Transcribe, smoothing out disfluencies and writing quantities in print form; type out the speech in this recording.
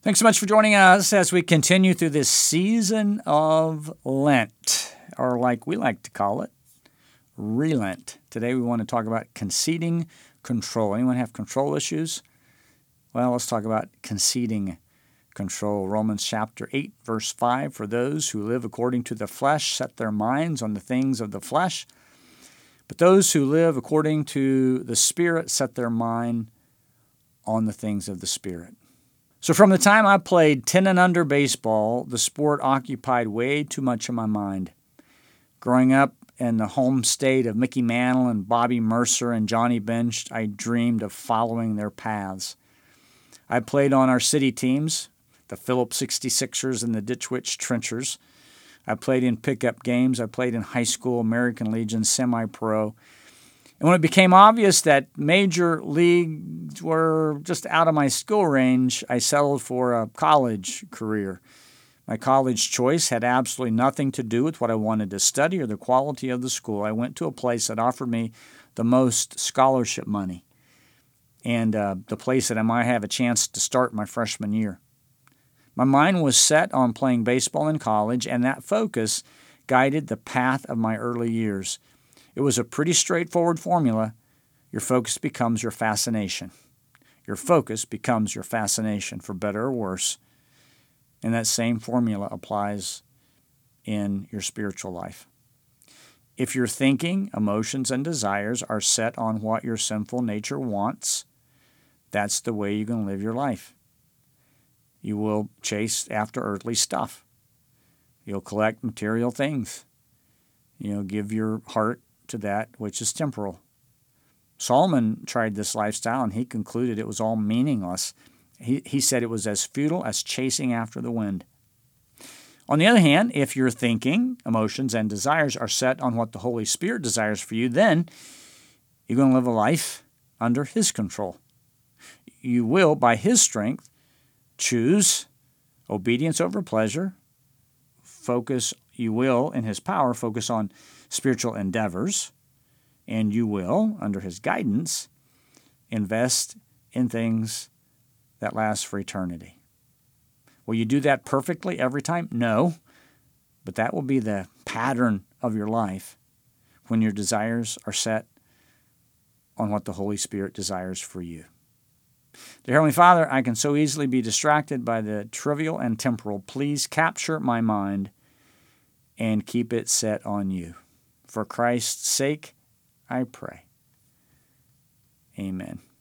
Thanks so much for joining us as we continue through this season of Lent, or like we like to call it, Relent. Today we want to talk about conceding control. Anyone have control issues? Well, let's talk about conceding control. Romans chapter 8, verse 5, for those who live according to the flesh set their minds on the things of the flesh, but those who live according to the Spirit set their mind on the things of the Spirit. So from the time I played 10 and under baseball, the sport occupied way too much of my mind. Growing up in the home state of Mickey Mantle and Bobby Mercer and Johnny Bench, I dreamed of following their paths. I played on our city teams, the Phillips 66ers and the Ditch Witch Trenchers. I played in pickup games. I played in high school, American Legion, semi-pro. And when it became obvious that major leagues were just out of my skill range, I settled for a college career. My college choice had absolutely nothing to do with what I wanted to study or the quality of the school. I went to a place that offered me the most scholarship money and the place that I might have a chance to start my freshman year. My mind was set on playing baseball in college, and that focus guided the path of my early years. It was a pretty straightforward formula. Your focus becomes your fascination. Your focus becomes your fascination, for better or worse. And that same formula applies in your spiritual life. If your thinking, emotions, and desires are set on what your sinful nature wants, that's the way you're going to live your life. You will chase after earthly stuff. You'll collect material things. You'll give your heart to that which is temporal. Solomon tried this lifestyle, and he concluded it was all meaningless. He said it was as futile as chasing after the wind. On the other hand, if your thinking, emotions, and desires are set on what the Holy Spirit desires for you, then you're going to live a life under His control. You will, by His strength, choose obedience over pleasure. You will, in His power, focus on spiritual endeavors, and you will, under His guidance, invest in things that last for eternity. Will you do that perfectly every time? No, but that will be the pattern of your life when your desires are set on what the Holy Spirit desires for you. Dear Heavenly Father, I can so easily be distracted by the trivial and temporal. Please capture my mind and keep it set on you. For Christ's sake, I pray. Amen.